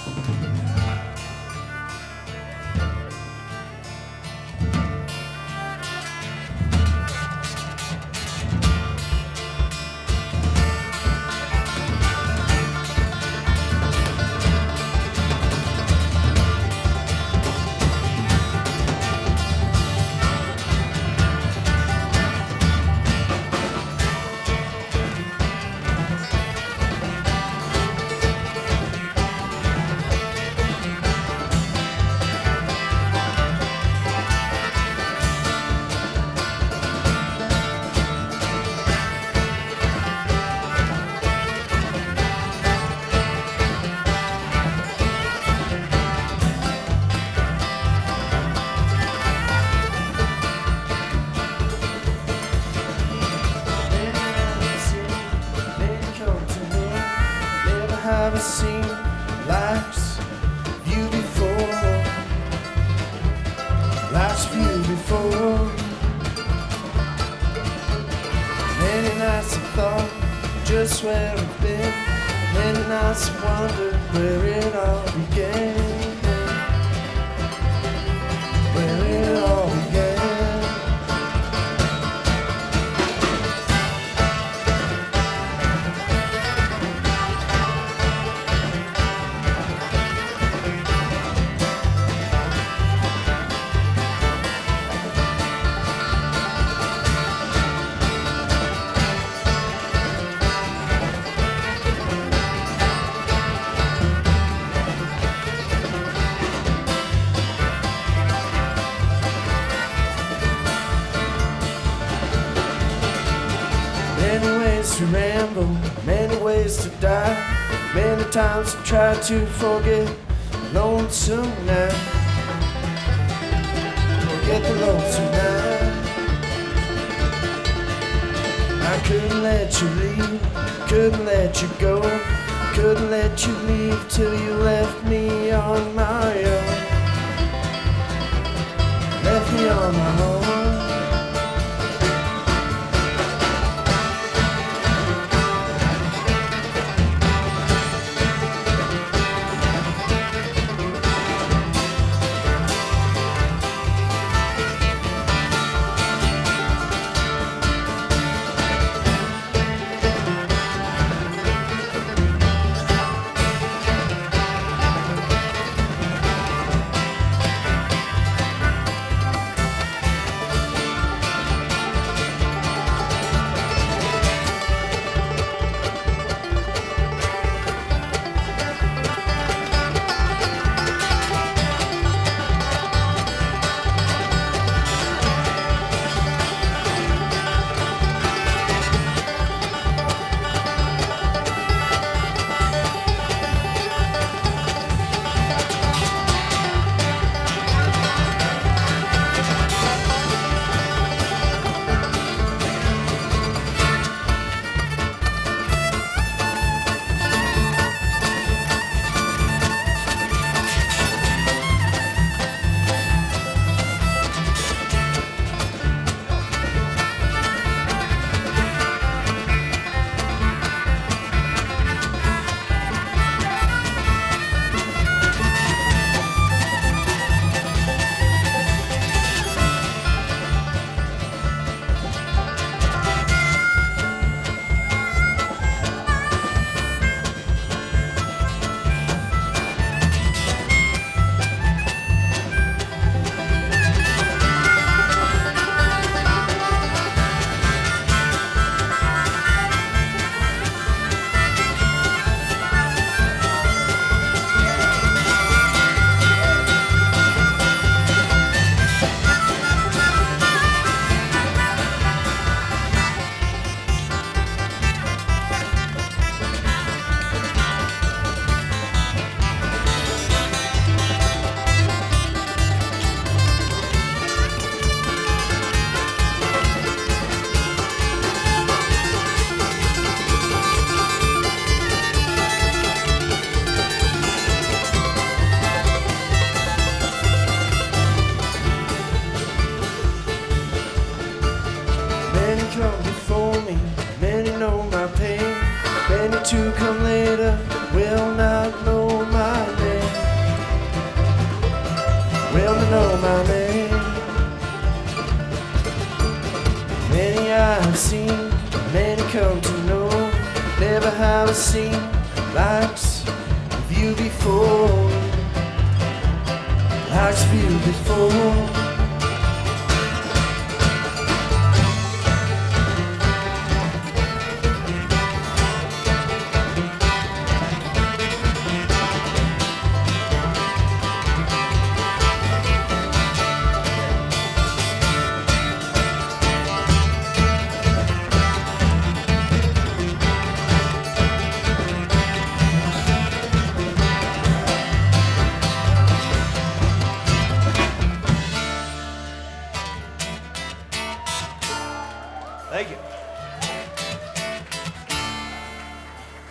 Haven't seen life's view before, life's view before. Many nights I thought just where I've been, many nights I wondered where it all began, where it all began. Many ways to ramble, many ways to die. Many times I tried to forget lonesome night. Forget the lonesome night. I couldn't let you leave, couldn't let you go, couldn't let you leave till you left me on my own. Left me on my own. I've seen many come to know, never have I seen likes of you before, likes of you before.